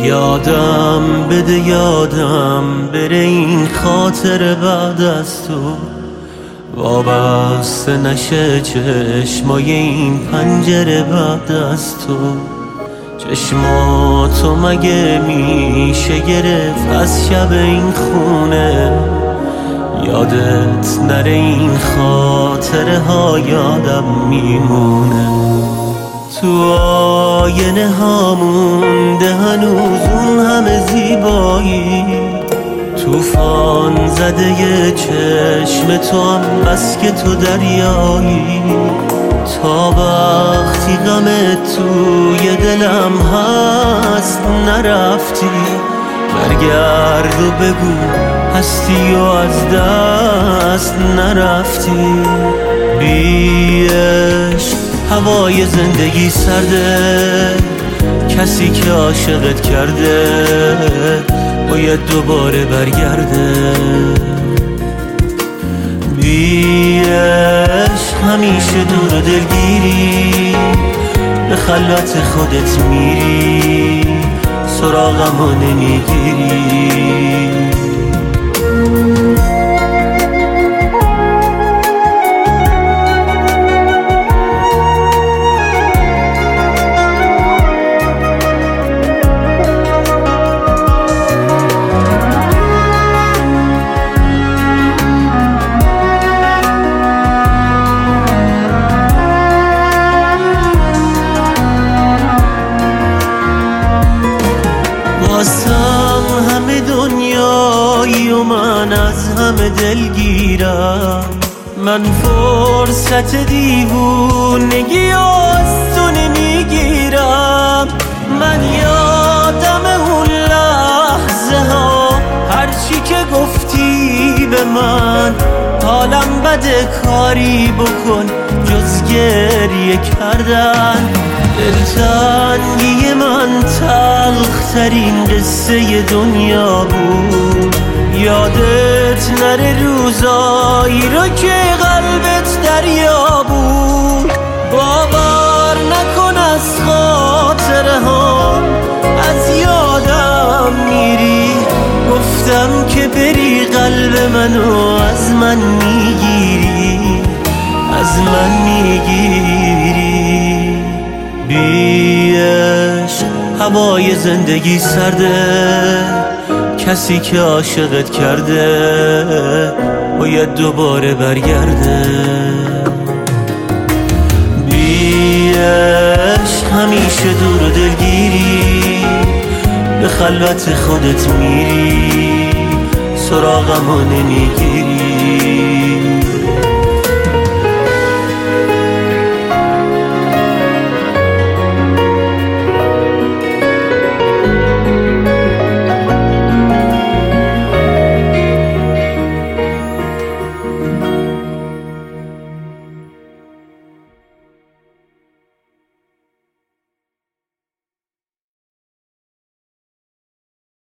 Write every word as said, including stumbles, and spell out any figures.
یادم بده یادم بره این خاطر بعد از تو، وابسته نشه چشمای این پنجره بعد از تو. چشماتو مگه میشه گرفت از شب این خونه؟ یادت نره این خاطره ها یادم میمونه. تو آینه ها مونده هنوز اون همه زیبایی، طوفان زده یه چشم تو هم بس که تو دریایی. تا وقتی غم توی دلم هست نرفتی، برگرد و بگو هستی و از دست نرفتی. بی عشق هوای زندگی سرده، کسی که عاشقت کرده باید دوباره برگرده. بی عشق همیشه دور و دلگیری، به خلوت خودت میری سراغمو نمیگیری. واسم همه دنیایی و من از همه دلگیرم، من فرصت دیوونگی از تو نمیگیرم. من یادم اون لحظه ها هرچی که گفتی به من، حالم بده کاری بکن جز گریه کردن. دلتنگی من تلخترین قصه دنیا بود، یادت نره روزایی رو که قلبت دریا بود. باور نکن از خاطره ها از یادم میری، گفتم که بری قلب منو از من میگیری، از من میگیری. بی عشق هوای زندگی سرده، کسی که عاشقت کرده باید دوباره برگرده. بی عشق همیشه دور و دلگیری، به خلوت خودت میری سراغمو نمیگیری.